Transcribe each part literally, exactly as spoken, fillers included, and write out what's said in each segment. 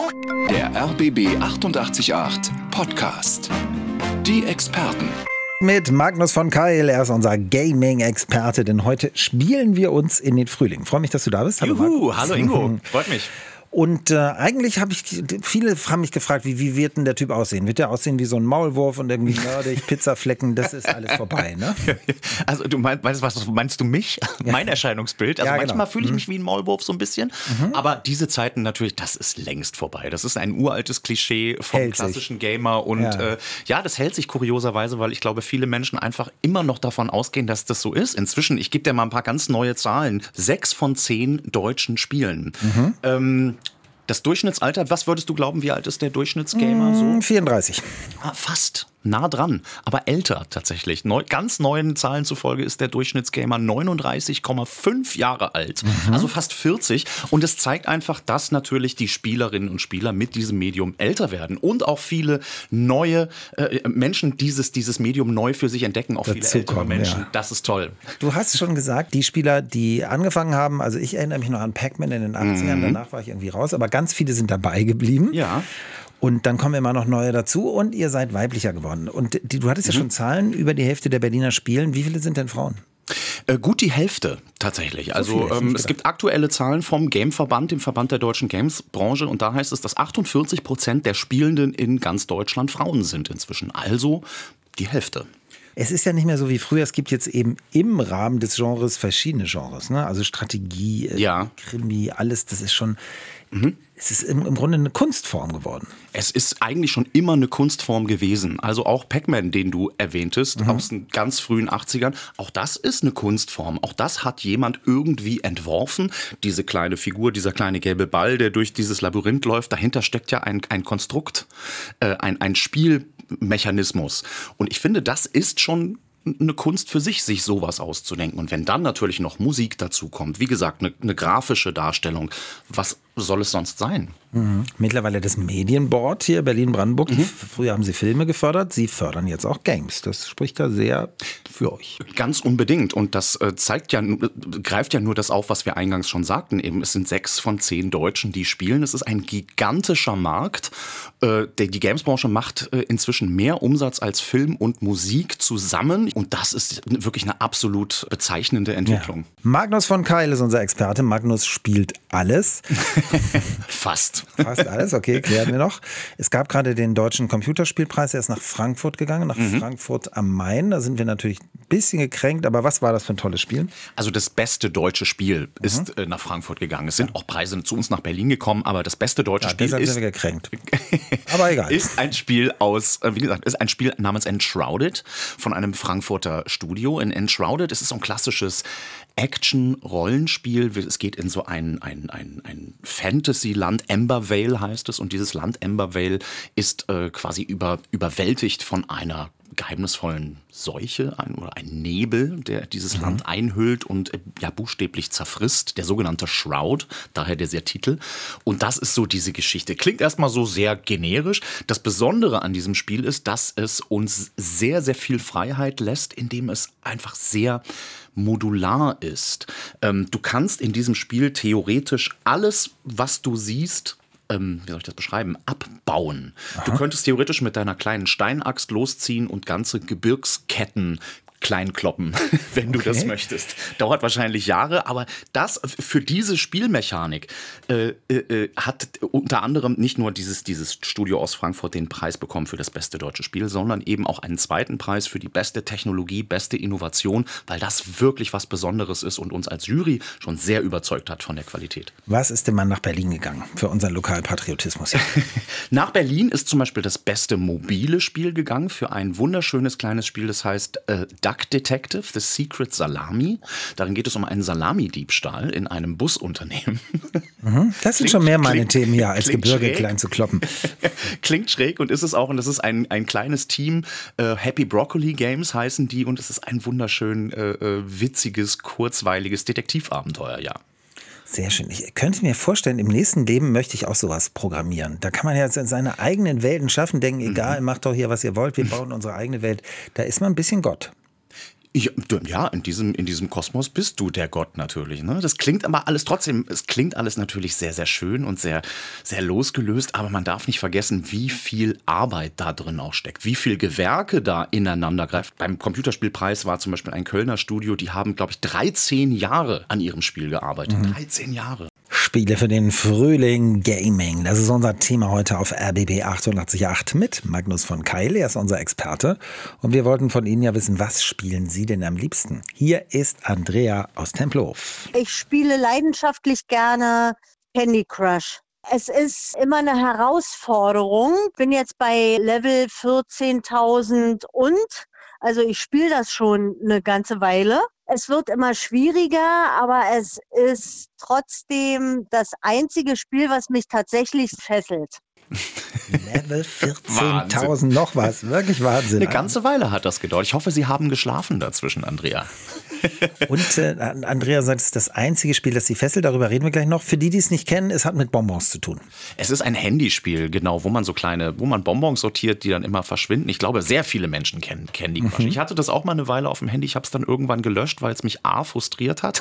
Der R B B achtundachtzig Komma acht Podcast. Die Experten. Mit Magnus von Keil, er ist unser Gaming-Experte, denn heute spielen wir uns in den Frühling. Freue mich, dass du da bist. Hallo, Juhu, hallo Ingo, freut mich. Und äh, eigentlich habe ich, viele haben mich gefragt, wie, wie wird denn der Typ aussehen? Wird der aussehen wie so ein Maulwurf und irgendwie nerdig, Pizzaflecken, das ist alles vorbei, ne? Also du meinst, was, meinst du mich? Ja. Mein Erscheinungsbild? Also ja, manchmal genau. fühle ich mich wie ein Maulwurf so ein bisschen, mhm. aber diese Zeiten natürlich, das ist längst vorbei. Das ist ein uraltes Klischee vom hält klassischen sich. Gamer und ja. Äh, ja, das hält sich kurioserweise, weil ich glaube, viele Menschen einfach immer noch davon ausgehen, dass das so ist. Inzwischen, ich gebe dir mal ein paar ganz neue Zahlen, sechs von zehn deutschen Spielen. Mhm. Ähm, Das Durchschnittsalter, was würdest du glauben, wie alt ist der Durchschnittsgamer? So? vierunddreißig. Ah, fast. Nah dran, aber älter tatsächlich. Neu, ganz neuen Zahlen zufolge ist der Durchschnittsgamer neununddreißig Komma fünf Jahre alt, mhm. also fast vierzig. Und es zeigt einfach, dass natürlich die Spielerinnen und Spieler mit diesem Medium älter werden und auch viele neue äh, Menschen dieses, dieses Medium neu für sich entdecken, auch viele ältere kommen, Menschen. Ja. Das ist toll. Du hast schon gesagt, die Spieler, die angefangen haben, also ich erinnere mich noch an Pac-Man in den achtzigern, mhm. danach war ich irgendwie raus, aber ganz viele sind dabei geblieben. Ja. Und dann kommen immer noch neue dazu und ihr seid weiblicher geworden. Und die, du hattest mhm. ja schon Zahlen, über die Hälfte der Berliner spielen. Wie viele sind denn Frauen? Äh, gut die Hälfte tatsächlich. Also so ähm, es gibt aktuelle Zahlen vom Gameverband, dem Verband der deutschen Games-Branche. Und da heißt es, dass achtundvierzig Prozent der Spielenden in ganz Deutschland Frauen sind inzwischen. Also die Hälfte. Es ist ja nicht mehr so wie früher. Es gibt jetzt eben im Rahmen des Genres verschiedene Genres. Ne? Also Strategie, äh, ja. Krimi, alles. Das ist schon... Mhm. Es ist im, im Grunde eine Kunstform geworden. Es ist eigentlich schon immer eine Kunstform gewesen. Also auch Pac-Man, den du erwähntest, mhm. aus den ganz frühen achtzigern. Auch das ist eine Kunstform. Auch das hat jemand irgendwie entworfen. Diese kleine Figur, dieser kleine gelbe Ball, der durch dieses Labyrinth läuft. Dahinter steckt ja ein, ein Konstrukt, äh, ein, ein Spielmechanismus. Und ich finde, das ist schon eine Kunst für sich, sich sowas auszudenken. Und wenn dann natürlich noch Musik dazu kommt, wie gesagt, eine, eine grafische Darstellung, was soll es sonst sein? Mhm. Mittlerweile das Medienboard hier Berlin-Brandenburg. Mhm. Früher haben sie Filme gefördert, sie fördern jetzt auch Games. Das spricht da sehr für euch. Ganz unbedingt. Und das äh, zeigt ja, greift ja nur das auf, was wir eingangs schon sagten. Eben, es sind sechs von zehn Deutschen, die spielen. Es ist ein gigantischer Markt. Äh, die, die Gamesbranche macht äh, inzwischen mehr Umsatz als Film und Musik zusammen. Und das ist wirklich eine absolut bezeichnende Entwicklung. Ja. Magnus von Keil ist unser Experte. Magnus spielt alles. Fast. Fast alles, okay, klären wir noch. Es gab gerade den Deutschen Computerspielpreis, der ist nach Frankfurt gegangen, nach mhm. Frankfurt am Main. Da sind wir natürlich ein bisschen gekränkt, aber was war das für ein tolles Spiel? Also das beste deutsche Spiel mhm. ist äh, nach Frankfurt gegangen. Es sind ja. auch Preise zu uns nach Berlin gekommen, aber das beste deutsche ja, Spiel deshalb ist, sind wir gekränkt. Aber egal. Ist ein Spiel aus, wie gesagt, ist ein Spiel namens Enshrouded von einem Frankfurter Studio. In Enshrouded ist es so ein klassisches Action-Rollenspiel. Es geht in so ein, ein, ein, ein Fantasy-Land, Embervale heißt es. Und dieses Land Embervale ist äh, quasi über, überwältigt von einer geheimnisvollen Seuche ein, oder ein Nebel, der dieses mhm. Land einhüllt und äh, ja buchstäblich zerfrisst. Der sogenannte Shroud, daher der sehr Titel. Und das ist so diese Geschichte. Klingt erstmal so sehr generisch. Das Besondere an diesem Spiel ist, dass es uns sehr, sehr viel Freiheit lässt, indem es einfach sehr modular ist. Ähm, du kannst in diesem Spiel theoretisch alles, was du siehst, ähm, wie soll ich das beschreiben, abbauen. Aha. Du könntest theoretisch mit deiner kleinen Steinaxt losziehen und ganze Gebirgsketten kleinkloppen, wenn du okay. das möchtest. Dauert wahrscheinlich Jahre, aber das für diese Spielmechanik äh, äh, hat unter anderem nicht nur dieses, dieses Studio aus Frankfurt den Preis bekommen für das beste deutsche Spiel, sondern eben auch einen zweiten Preis für die beste Technologie, beste Innovation, weil das wirklich was Besonderes ist und uns als Jury schon sehr überzeugt hat von der Qualität. Was ist denn mal nach Berlin gegangen für unseren Lokalpatriotismus? Nach Berlin ist zum Beispiel das beste mobile Spiel gegangen für ein wunderschönes kleines Spiel, das heißt äh, Duck Detective, The Secret Salami. Darin geht es um einen Salami-Diebstahl in einem Busunternehmen. Mhm. Das sind klingt, schon mehr meine klingt, Themen hier, als Gebirge schräg. klein zu kloppen. Klingt schräg und ist es auch. Und das ist ein, ein kleines Team. Äh, Happy Broccoli Games heißen die. Und es ist ein wunderschön äh, witziges, kurzweiliges Detektivabenteuer, ja. Sehr schön. Ich könnte mir vorstellen, im nächsten Leben möchte ich auch sowas programmieren. Da kann man ja seine eigenen Welten schaffen, denken, egal, mhm. macht doch hier, was ihr wollt, wir bauen unsere eigene Welt. Da ist man ein bisschen Gott. Ja, ja, in diesem, in diesem Kosmos bist du der Gott natürlich. Ne? Das klingt aber alles trotzdem, es klingt alles natürlich sehr, sehr schön und sehr, sehr losgelöst, aber man darf nicht vergessen, wie viel Arbeit da drin auch steckt, wie viel Gewerke da ineinander greift. Beim Computerspielpreis war zum Beispiel ein Kölner Studio, die haben, glaube ich, dreizehn Jahre an ihrem Spiel gearbeitet. Mhm. dreizehn Jahre. Spiele für den Frühling Gaming. Das ist unser Thema heute auf R B B achtundachtzig Komma acht mit Magnus von Keil. Er ist unser Experte. Und wir wollten von Ihnen ja wissen, was spielen Sie denn am liebsten? Hier ist Andrea aus Tempelhof. Ich spiele leidenschaftlich gerne Candy Crush. Es ist immer eine Herausforderung. Bin jetzt bei Level vierzehntausend und, also ich spiele das schon eine ganze Weile. Es wird immer schwieriger, aber es ist trotzdem das einzige Spiel, was mich tatsächlich fesselt. Level vierzehntausend noch was, wirklich Wahnsinn. Eine ganze Weile hat das gedauert. Ich hoffe, Sie haben geschlafen dazwischen, Andrea. Und äh, Andrea sagt, es ist das einzige Spiel, das Sie fesselt, darüber reden wir gleich noch. Für die, die es nicht kennen, es hat mit Bonbons zu tun. Es ist ein Handyspiel, genau, wo man so kleine, wo man Bonbons sortiert, die dann immer verschwinden. Ich glaube, sehr viele Menschen kennen Candy Crush. Mhm. Ich hatte das auch mal eine Weile auf dem Handy, ich habe es dann irgendwann gelöscht, weil es mich A, frustriert hat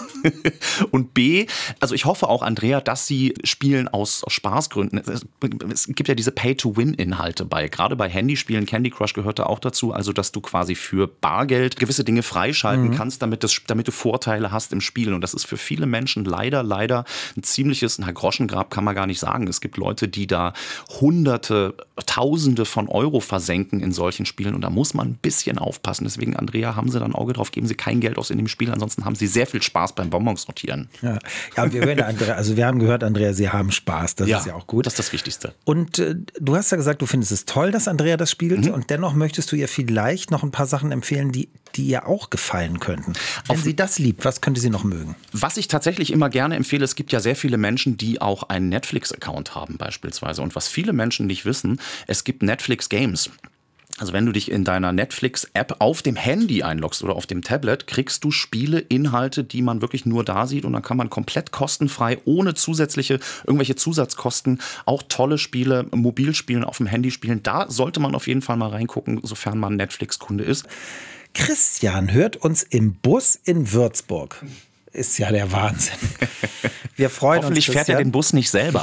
und B, also ich hoffe auch, Andrea, dass Sie spielen aus, aus Spaßgründen. Es, es gibt ja diese Pay-to-Win-Inhalte bei, gerade bei Handyspielen, Candy Crush gehört da auch dazu, also dass du quasi für Bargeld gewisse Dinge freischalten mhm. kannst, damit das, damit du Vorteile hast im Spiel. Und das ist für viele Menschen leider, leider ein ziemliches, na, Groschengrab kann man gar nicht sagen. Es gibt Leute, die da Hunderte, Tausende von Euro versenken in solchen Spielen und da muss man ein bisschen aufpassen. Deswegen, Andrea, haben Sie da ein Auge drauf, geben Sie kein Geld aus in dem Spiel, ansonsten haben Sie sehr viel Spaß beim Bonbons sortieren. Ja, ja wir, hören, Andrea, also wir haben gehört, Andrea, Sie haben Spaß, das ja, ist ja auch gut. Das ist das Wichtigste. Und äh, du hast ja gesagt, du findest es toll, dass Andrea das spielt mhm. und dennoch möchtest du ihr vielleicht noch ein paar Sachen empfehlen, die, die ihr auch gefallen könnten. Wenn Auf, sie das liebt, was könnte sie noch mögen? Was ich tatsächlich immer gerne empfehle, es gibt ja sehr viele Menschen, die auch einen Netflix-Account haben beispielsweise. Und was viele Menschen nicht wissen, es gibt Netflix Games. Also wenn du dich in deiner Netflix-App auf dem Handy einloggst oder auf dem Tablet, kriegst du Spiele, Inhalte, die man wirklich nur da sieht und dann kann man komplett kostenfrei, ohne zusätzliche, irgendwelche Zusatzkosten, auch tolle Spiele, mobil spielen, auf dem Handy spielen. Da sollte man auf jeden Fall mal reingucken, sofern man Netflix-Kunde ist. Christian hört uns im Bus in Würzburg. Ist ja der Wahnsinn. Wir freuen Hoffentlich uns. Hoffentlich fährt er den Bus nicht selber.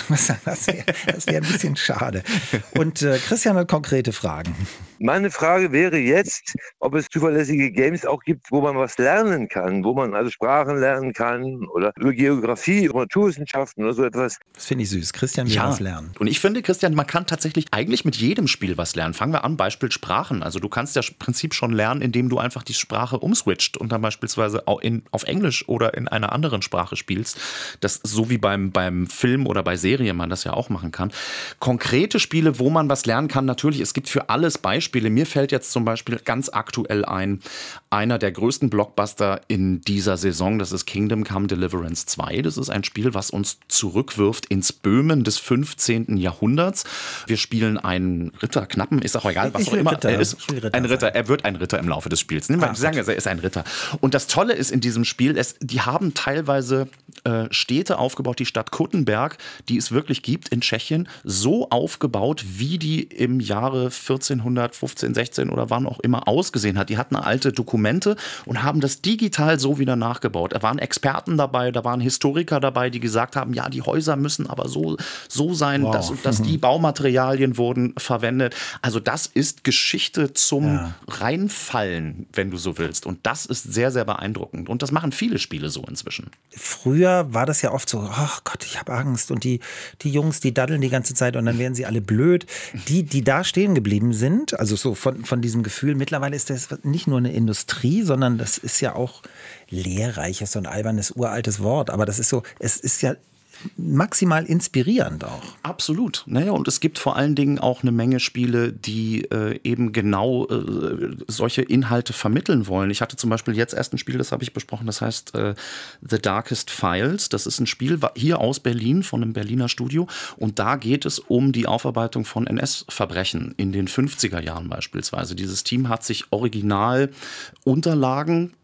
Das wäre wär ein bisschen schade. Und äh, Christian hat konkrete Fragen. Meine Frage wäre jetzt, ob es zuverlässige Games auch gibt, wo man was lernen kann, wo man also Sprachen lernen kann oder über Geografie, über Naturwissenschaften oder so etwas. Das finde ich süß. Christian will ja. was lernen. Und ich finde, Christian, man kann tatsächlich eigentlich mit jedem Spiel was lernen. Fangen wir an, Beispiel Sprachen. Also du kannst ja im Prinzip schon lernen, indem du einfach die Sprache umswitcht und dann beispielsweise auch in, auf Englisch oder in einer anderen Sprache spielst. Das so wie beim, beim Film oder bei Serien man das ja auch machen kann. Konkrete Spiele, wo man was lernen kann, natürlich, es gibt für alles Beispiele. Mir fällt jetzt zum Beispiel ganz aktuell ein, einer der größten Blockbuster in dieser Saison, das ist Kingdom Come Deliverance zwei. Das ist ein Spiel, was uns zurückwirft ins Böhmen des fünfzehnten Jahrhunderts. Wir spielen einen Ritter, Knappen, ist auch egal, was auch immer. Ritter, er ist Ritter ein Ritter, er wird ein Ritter im Laufe des Spiels. Nehmen wir ah, sagen, er ist ein Ritter. Und das Tolle ist in diesem Spiel, es, die haben teilweise äh, Städte aufgebaut, die Stadt Kuttenberg, die es wirklich gibt in Tschechien, so aufgebaut, wie die im Jahre vierzehnhundertfünfzehn, sechzehn oder wann auch immer ausgesehen hat. Die hatten alte Dokumente und haben das digital so wieder nachgebaut. Da waren Experten dabei, da waren Historiker dabei, die gesagt haben, ja, die Häuser müssen aber so, so sein, wow. dass, dass die Baumaterialien wurden verwendet. Also das ist Geschichte zum ja. Reinfallen, wenn du so willst. Und das ist sehr, sehr beeindruckend. Und das machen viele Spiele so inzwischen. Früher war das ja oft so, ach Gott, ich habe Angst. Und die, die Jungs, die daddeln die ganze Zeit und dann werden sie alle blöd. Die, die da stehen geblieben sind, also so von, von diesem Gefühl, mittlerweile ist das nicht nur eine Industrie, sondern das ist ja auch lehrreich, ist so ein albernes, uraltes Wort, aber das ist so, es ist ja maximal inspirierend auch. Absolut. Naja, und es gibt vor allen Dingen auch eine Menge Spiele, die äh, eben genau äh, solche Inhalte vermitteln wollen. Ich hatte zum Beispiel jetzt erst ein Spiel, das habe ich besprochen, das heißt äh, The Darkest Files. Das ist ein Spiel hier aus Berlin, von einem Berliner Studio. Und da geht es um die Aufarbeitung von N S-Verbrechen in den fünfziger Jahren beispielsweise. Dieses Team hat sich original Unterlagen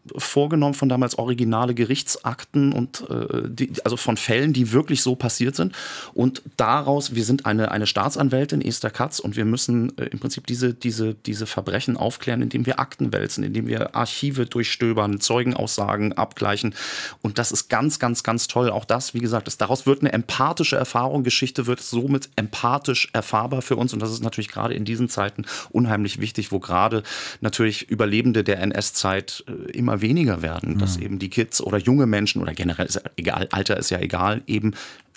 vorgenommen von damals originale Gerichtsakten und äh, die, also von Fällen, die wirklich so passiert sind. Und daraus, wir sind eine, eine Staatsanwältin, Esther Katz, und wir müssen äh, im Prinzip diese, diese, diese Verbrechen aufklären, indem wir Akten wälzen, indem wir Archive durchstöbern, Zeugenaussagen abgleichen. Und das ist ganz, ganz, ganz toll. Auch das, wie gesagt, ist, daraus wird eine empathische Erfahrung. Geschichte wird somit empathisch erfahrbar für uns. Und das ist natürlich gerade in diesen Zeiten unheimlich wichtig, wo gerade natürlich Überlebende der N S-Zeit äh, immer weniger werden. Mhm. Dass eben die Kids oder junge Menschen oder generell, ist egal, Alter ist ja egal, eben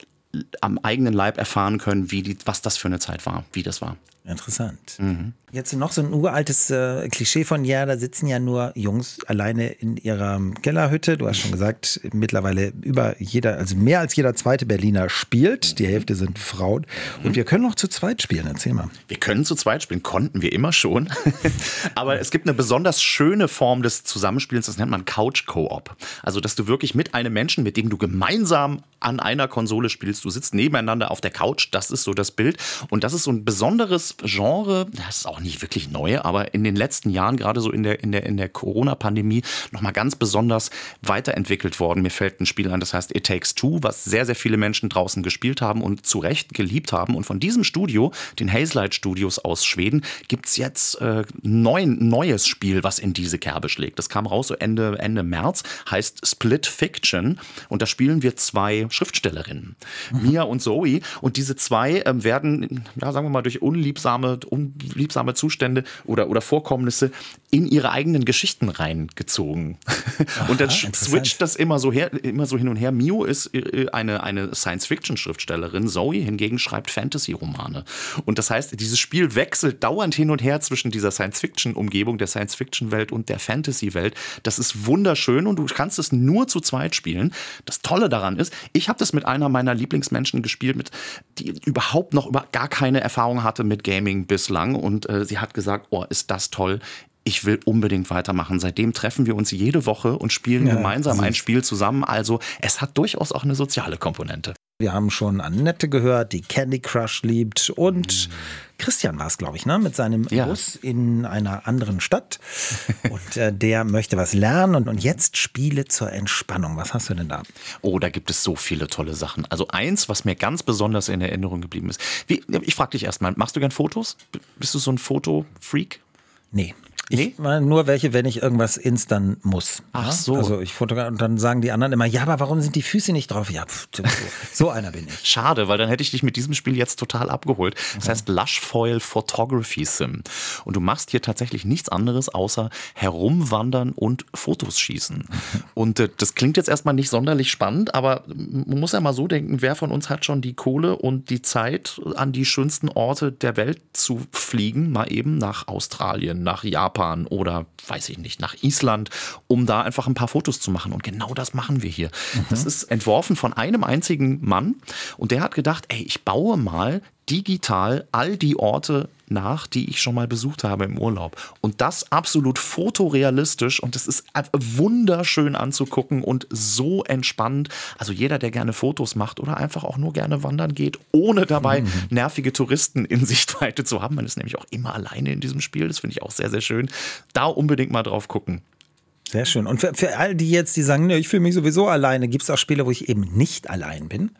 am eigenen Leib erfahren können, wie die, was das für eine Zeit war, wie das war. Interessant. Mhm. Jetzt noch so ein uraltes äh, Klischee von, ja, da sitzen ja nur Jungs alleine in ihrer Kellerhütte. Du hast schon gesagt, mittlerweile über jeder, also mehr als jeder zweite Berliner spielt. Die Hälfte sind Frauen. Und wir können noch zu zweit spielen. Erzähl mal. Wir können zu zweit spielen, konnten wir immer schon. Aber es gibt eine besonders schöne Form des Zusammenspielens, das nennt man Couch-Koop. Also, dass du wirklich mit einem Menschen, mit dem du gemeinsam an einer Konsole spielst, du sitzt nebeneinander auf der Couch, das ist so das Bild. Und das ist so ein besonderes Genre, das ist auch nicht wirklich neu, aber in den letzten Jahren, gerade so in der, in der, in der Corona-Pandemie, nochmal ganz besonders weiterentwickelt worden. Mir fällt ein Spiel an, das heißt It Takes Two, was sehr, sehr viele Menschen draußen gespielt haben und zu Recht geliebt haben. Und von diesem Studio, den Hazelight Studios aus Schweden, gibt es jetzt äh, ein neues Spiel, was in diese Kerbe schlägt. Das kam raus so Ende, Ende März, heißt Split Fiction. Und da spielen wir zwei Schriftstellerinnen, mhm. Mia und Zoe. Und diese zwei äh, werden, ja, sagen wir mal, durch unliebsame, unliebsame Zustände oder, oder Vorkommnisse in ihre eigenen Geschichten reingezogen. Aha, und dann switcht das immer so, her, immer so hin und her. Mio ist eine, eine Science-Fiction-Schriftstellerin, Zoe hingegen schreibt Fantasy-Romane. Und das heißt, dieses Spiel wechselt dauernd hin und her zwischen dieser Science-Fiction-Umgebung, der Science-Fiction-Welt und der Fantasy-Welt. Das ist wunderschön und du kannst es nur zu zweit spielen. Das Tolle daran ist, ich habe das mit einer meiner Lieblingsmenschen gespielt, mit, die überhaupt noch über gar keine Erfahrung hatte mit Gaming bislang. Und äh, sie hat gesagt, oh, ist das toll. Ich will unbedingt weitermachen. Seitdem treffen wir uns jede Woche und spielen ja, gemeinsam ein Spiel zusammen. Also es hat durchaus auch eine soziale Komponente. Wir haben schon Annette gehört, die Candy Crush liebt. Und mhm. Christian war es, glaube ich, ne? Mit seinem ja. Bus in einer anderen Stadt. Und äh, der möchte was lernen. Und, und jetzt Spiele zur Entspannung. Was hast du denn da? Oh, da gibt es so viele tolle Sachen. Also eins, was mir ganz besonders in Erinnerung geblieben ist. Wie, ich frage dich erstmal, machst du gern Fotos? Bist du so ein Fotofreak? Nee. Ich nee? Nur welche, wenn ich irgendwas instern muss. Ach so. Also ich fotografiere und dann sagen die anderen immer, ja, aber warum sind die Füße nicht drauf? Ja, pff, so, so einer bin ich. Schade, weil dann hätte ich dich mit diesem Spiel jetzt total abgeholt. Das heißt Lush Foil Photography Sim. Und du machst hier tatsächlich nichts anderes, außer herumwandern und Fotos schießen. Und äh, das klingt jetzt erstmal nicht sonderlich spannend, aber man muss ja mal so denken, wer von uns hat schon die Kohle und die Zeit, an die schönsten Orte der Welt zu fliegen, mal eben nach Australien, nach Japan oder, weiß ich nicht, nach Island, um da einfach ein paar Fotos zu machen. Und genau das machen wir hier. Mhm. Das ist entworfen von einem einzigen Mann und der hat gedacht, ey, ich baue mal digital all die Orte nach, die ich schon mal besucht habe im Urlaub. Und das absolut fotorealistisch und es ist wunderschön anzugucken und so entspannt. Also jeder, der gerne Fotos macht oder einfach auch nur gerne wandern geht, ohne dabei mhm. nervige Touristen in Sichtweite zu haben. Man ist nämlich auch immer alleine in diesem Spiel. Das finde ich auch sehr, sehr schön. Da unbedingt mal drauf gucken. Sehr schön. Und für, für all die jetzt, die sagen, ne, ich fühle mich sowieso alleine, gibt es auch Spiele, wo ich eben nicht allein bin?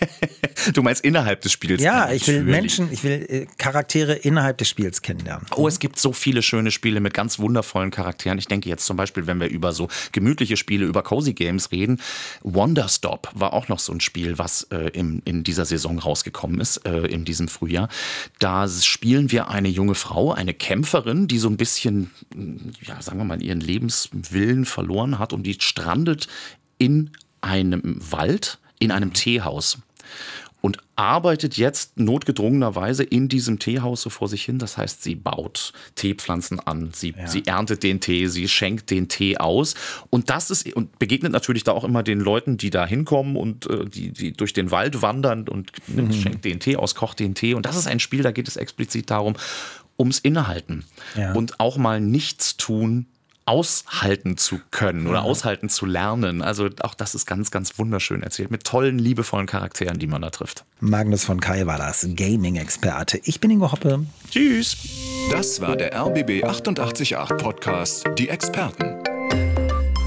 Du meinst innerhalb des Spiels? Ja, ich will Menschen, ich will äh, Charaktere innerhalb des Spiels kennenlernen. Oh, es gibt so viele schöne Spiele mit ganz wundervollen Charakteren. Ich denke jetzt zum Beispiel, wenn wir über so gemütliche Spiele, über Cozy Games reden, Wonderstop war auch noch so ein Spiel, was äh, im, in dieser Saison rausgekommen ist, äh, in diesem Frühjahr. Da spielen wir eine junge Frau, eine Kämpferin, die so ein bisschen, ja, sagen wir mal, ihren Lebenswillen verloren hat und die strandet in einem Wald, in einem Teehaus. Und arbeitet jetzt notgedrungenerweise in diesem Teehaus so vor sich hin. Das heißt, sie baut Teepflanzen an, sie, ja. sie erntet den Tee, sie schenkt den Tee aus. Und das ist und begegnet natürlich da auch immer den Leuten, die da hinkommen und äh, die, die durch den Wald wandern und mhm. schenkt den Tee aus, kocht den Tee. Und das ist ein Spiel, da geht es explizit darum, ums Innehalten ja. und auch mal nichts tun, aushalten zu können oder aushalten zu lernen. Also auch das ist ganz, ganz wunderschön erzählt mit tollen, liebevollen Charakteren, die man da trifft. Magnus von Kai war das, Gaming-Experte. Ich bin Ingo Hoppe. Tschüss. Das war der R B B achtundachtzig Komma acht Podcast, die Experten.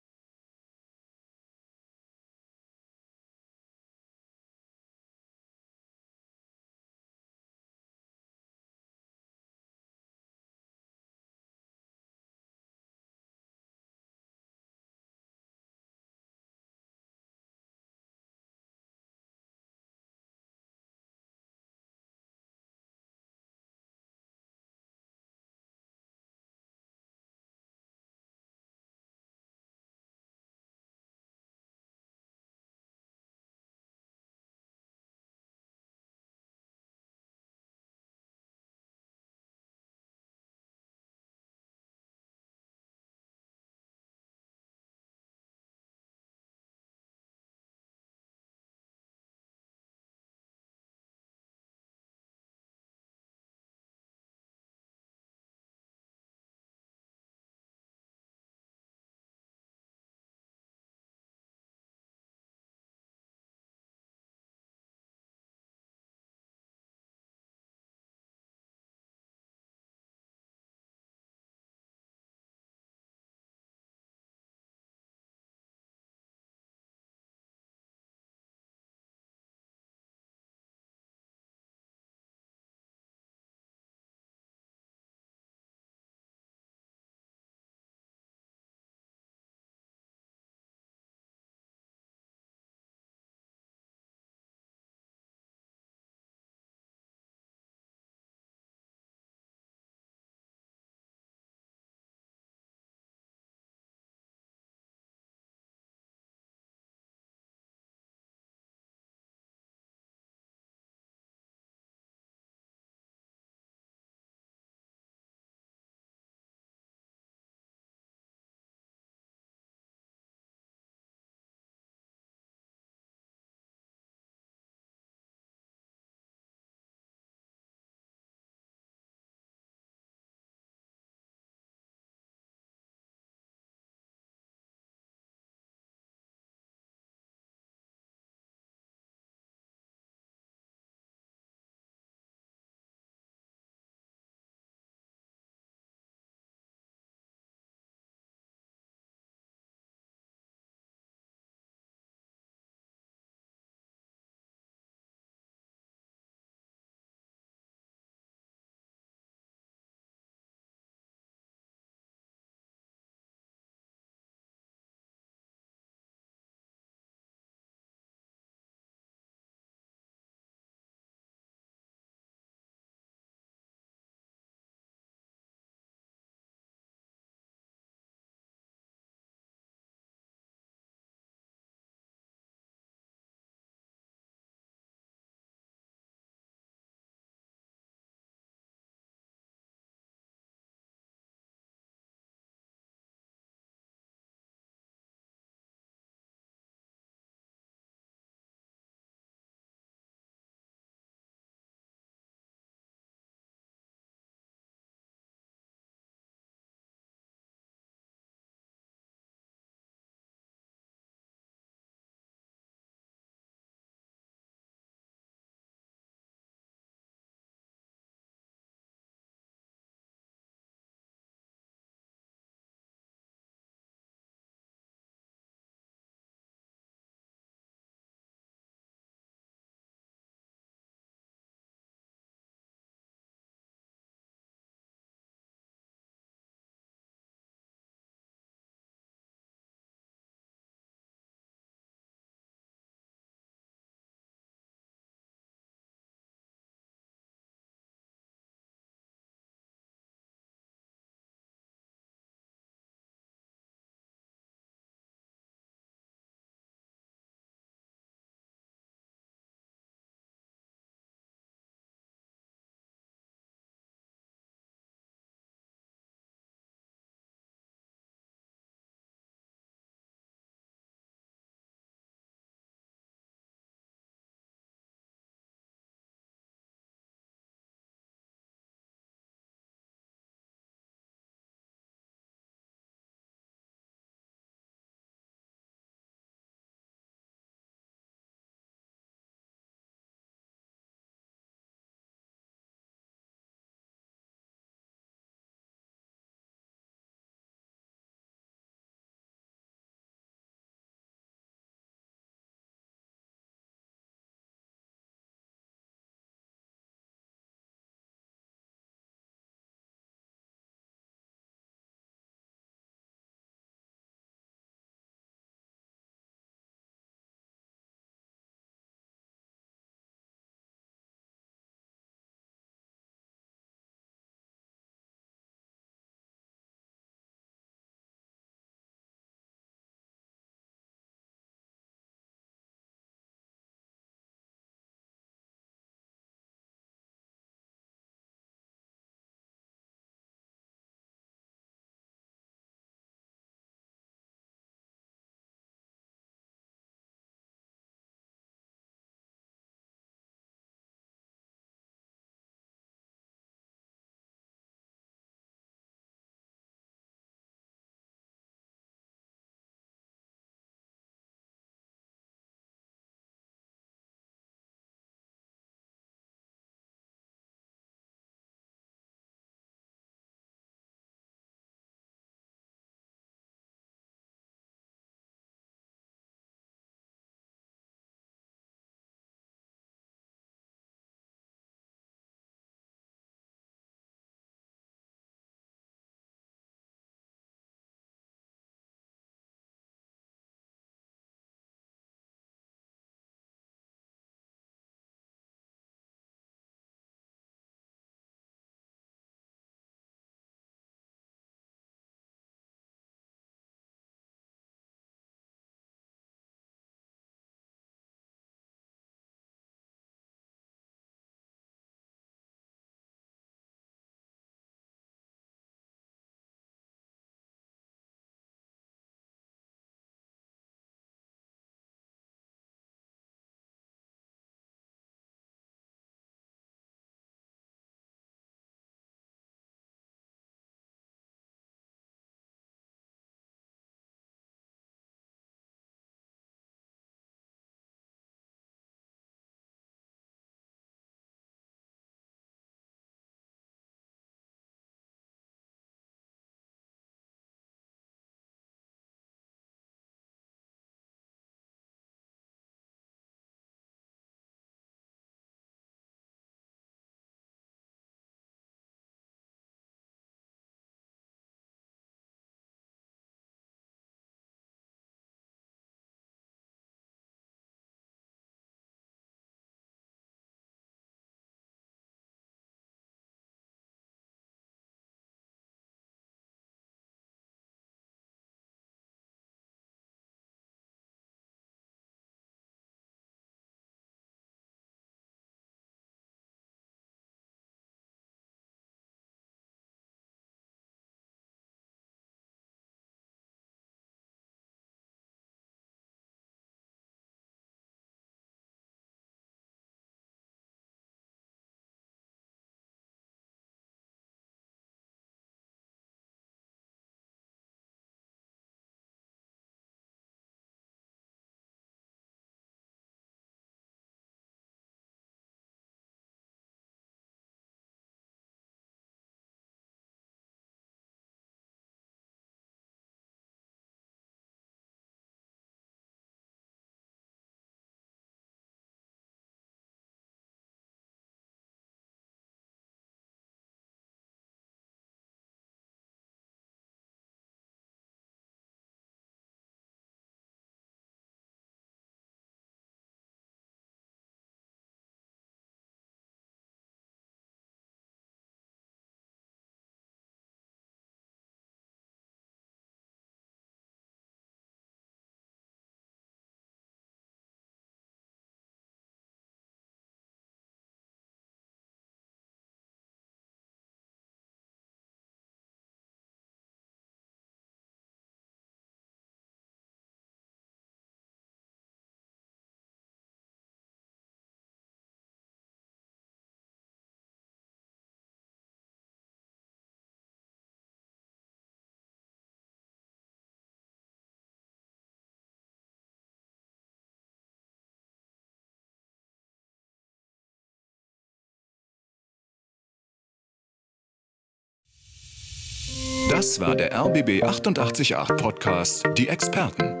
Das war der R B B achtundachtzig Komma acht Podcast Die Experten.